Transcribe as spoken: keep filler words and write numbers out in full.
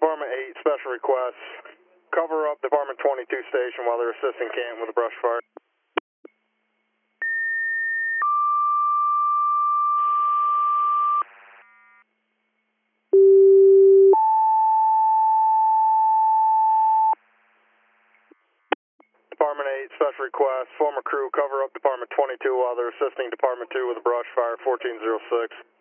Department eight, special request. Cover up Department twenty-two station while they're assisting Canton with a brush fire. Department eight, special request. Former crew, cover up Department twenty-two while they're assisting Department two with a brush fire, fourteen oh six.